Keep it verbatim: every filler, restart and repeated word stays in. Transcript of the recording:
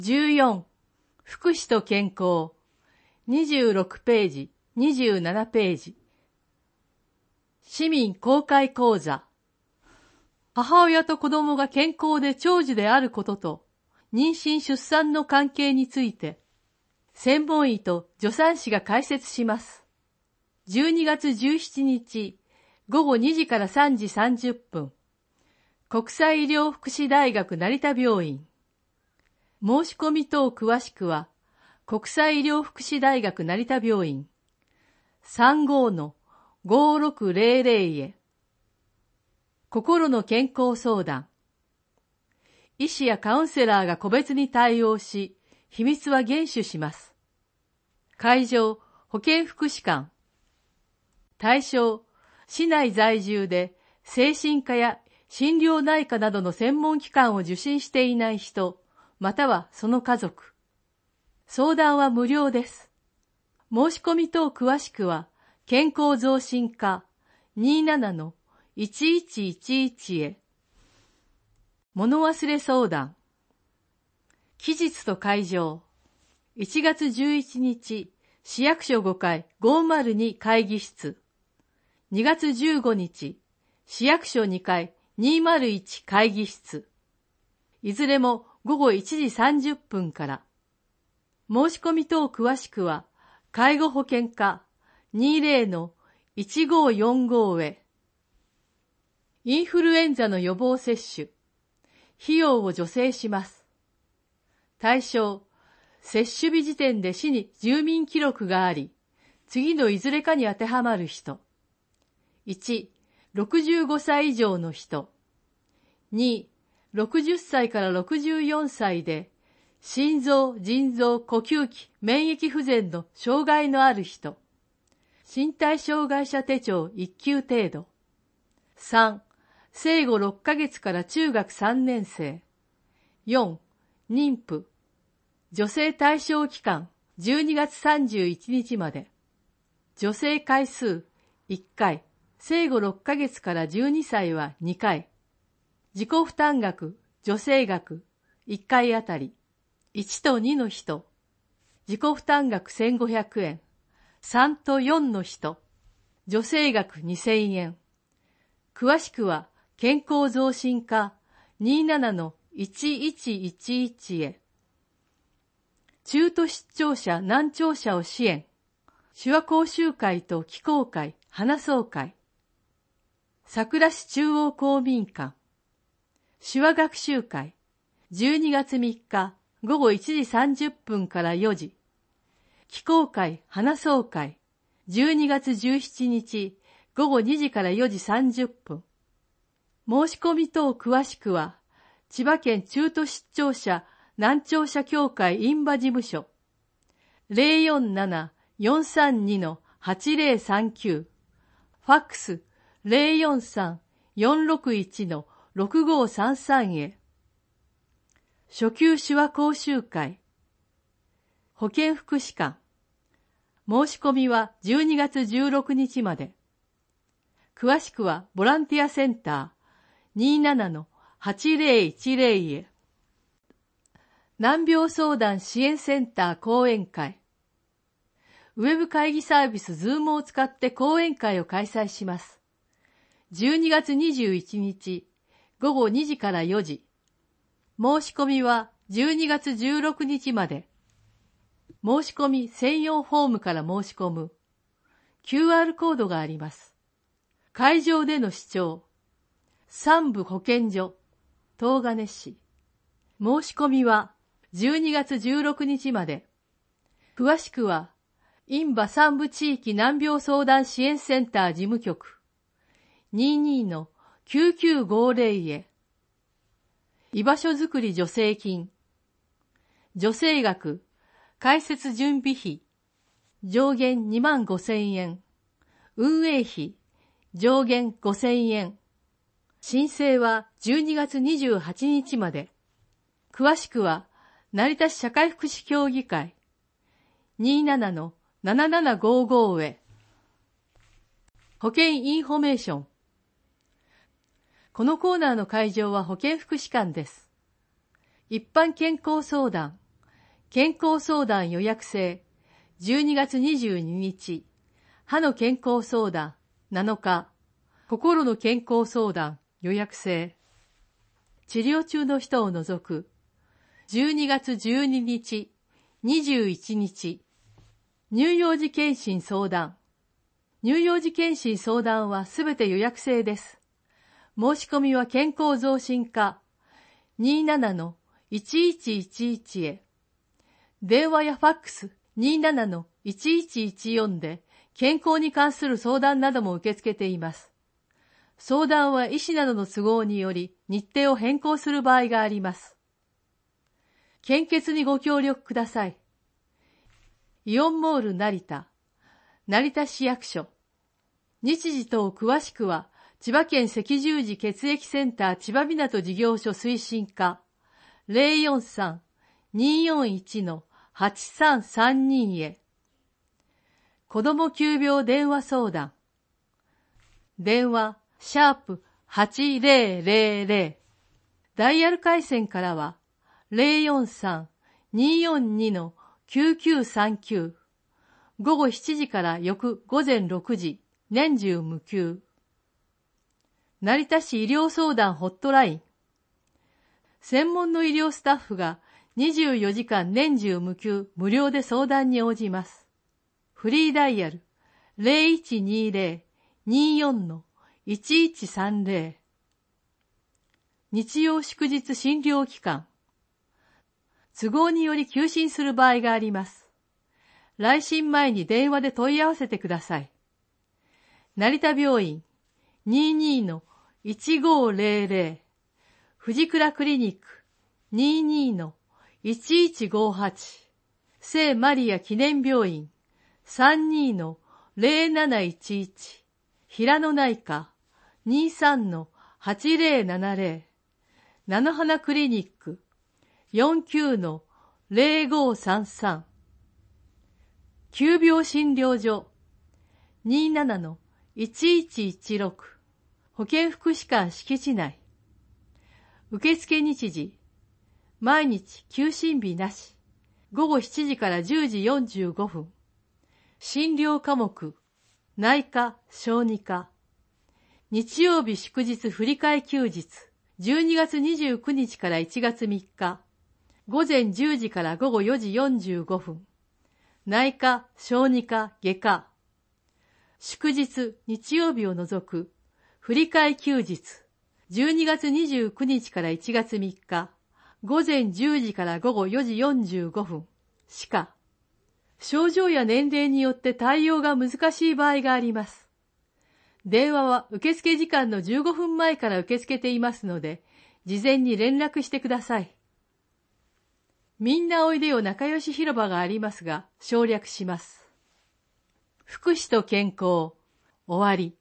じゅうよん、福祉と健康。にじゅうろくページ、にじゅうななページ。市民公開講座。母親と子供が健康で長寿であることと、妊娠出産の関係について、専門医と助産師が解説します。じゅうにがつじゅうしちにち、ごごにじからさんじさんじゅっぷん。国際医療福祉大学成田病院。申し込み等詳しくは、国際医療福祉大学成田病院 さんごー ごーろくぜろぜろ へ。心の健康相談。医師やカウンセラーが個別に対応し、秘密は厳守します。会場、保健福祉館。対象、市内在住で精神科や心療内科などの専門機関を受診していない人、またはその家族。相談は無料です。申し込み等詳しくは、健康増進課 にじゅうななのいちいちいちいち へ。物忘れ相談。期日と会場。いちがつじゅういちにち、市役所ごかいごまるに会議室。にがつじゅうごにち、市役所にかいにまるいち会議室。いずれもごごいちじさんじゅっぷんから。申し込み等詳しくは、介護保険課 にじゅうのいちごーよんごー へ。インフルエンザの予防接種。費用を助成します。対象、接種日時点で市に住民記録があり、次のいずれかに当てはまる人。いち、ろくじゅうごさい以上の人。に、ろくじゅっさいからろくじゅうよんさいで、心臓、腎臓、呼吸器、免疫不全の障害のある人。身体障害者手帳いっきゅう程度。さん、生後ろっかげつから中学さんねんせい。よん、妊婦。助成対象期間じゅうにがつさんじゅういちにちまで。助成回数いっかい。生後ろっかげつからじゅうにさいはにかい。自己負担額、助成額、いっかいあたり。いちとにの人。自己負担額せんごひゃくえん。さんとよんの人。助成額にせんえん。詳しくは、健康増進課 にじゅうななのいちいちいちいち へ。中途失調者難聴者を支援。手話講習会と祈講会、花総会。桜市中央公民館。手話学習会。じゅうにがつみっかごごいちじさんじゅっぷんからよじ。祈講会、花総会。じゅうにがつじゅうしちにちごごにじからよじさんじゅっぷん。申し込み等詳しくは、千葉県中途失調者難聴者協会印旛事務所 ゼロよんなな よんさんに はちゼロさんきゅう ファックス ゼロよんさん よんろくいち ろくごさんさん へ。初級手話講習会。保健福祉館。申し込みはじゅうにがつじゅうろくにちまで。詳しくはボランティアセンター にじゅうななのはちゼロいちゼロ へ。難病相談支援センター講演会。ウェブ会議サービス Zoom を使って講演会を開催します。じゅうにがつにじゅういちにちごごにじからよじ。申し込みはじゅうにがつじゅうろくにちまで。申し込み専用フォームから申し込む。キューアール コードがあります。会場での視聴。三部保健所、東金市。申し込みはじゅうにがつじゅうろくにちまで。詳しくは、印旛三部地域難病相談支援センター事務局 にじゅうにのきゅうきゅうごゼロ へ。居場所づくり助成金。助成額、開設準備費、上限にまんごせんえん。運営費、上限ごせんえん。申請はじゅうにがつにじゅうはちにちまで。詳しくは、成田市社会福祉協議会 にじゅうななのななななごご へ。保健インフォメーション。このコーナーの会場は保健福祉館です。一般健康相談、 健康相談予約制、じゅうにがつにじゅうににち。歯の健康相談、なのか。心の健康相談予約制。治療中の人を除く、じゅうにがつじゅうににち、にじゅういちにち。乳幼児健診相談。乳幼児健診相談はすべて予約制です。申し込みは健康増進課 にーななのいちいちいちいち へ。電話やファックス にーななのいちいちいちよん で健康に関する相談なども受け付けています。相談は医師などの都合により日程を変更する場合があります。献血にご協力ください。イオンモール成田、成田市役所。日時等詳しくは、千葉県赤十字血液センター千葉港事業所推進課 ゼロよんさん にーよんいち のはちさんさんに へ。子ども急病電話相談。電話、シャープはちぜろぜろぜろ。ダイヤル回線からは、ゼロよんさん にーよんに のきゅうきゅうさんきゅう。午後しちじから翌午前ろくじ、年中無休。成田市医療相談ホットライン。専門の医療スタッフがにじゅうよじかん年中無休無料で相談に応じます。フリーダイヤル ゼロいちにーぜろ にーよん のいちいちさんぜろ。日曜祝日診療期間。都合により休診する場合があります。来診前に電話で問い合わせてください。成田病院 にーにーのいちごぜろぜろ。藤倉クリニック にーにーのいちいちごはち。聖マリア記念病院 さんにーのぜろなないちいち。平野内科 にーさんのはちぜろななぜろ。菜の花クリニック よんきゅうのぜろごさんさん。急病診療所 にーななのいちいちいちろく。保健福祉館敷地内。受付日時。毎日休診日なし。午後しちじからじゅうじよんじゅうごふん。診療科目。内科、小児科。日曜日祝日振り替え休日。じゅうにがつにじゅうくにちからいちがつみっか。午前じゅうじから午後よじよんじゅうごふん。内科、小児科、外科。祝日、日曜日を除く、振り替え休日。じゅうにがつにじゅうくにちからいちがつみっか。午前じゅうじから午後よじよんじゅうごふん。歯科。症状や年齢によって対応が難しい場合があります。電話は受付時間のじゅうごふんまえから受け付けていますので、事前に連絡してください。みんなおいでよ仲良し広場がありますが、省略します。福祉と健康、終わり。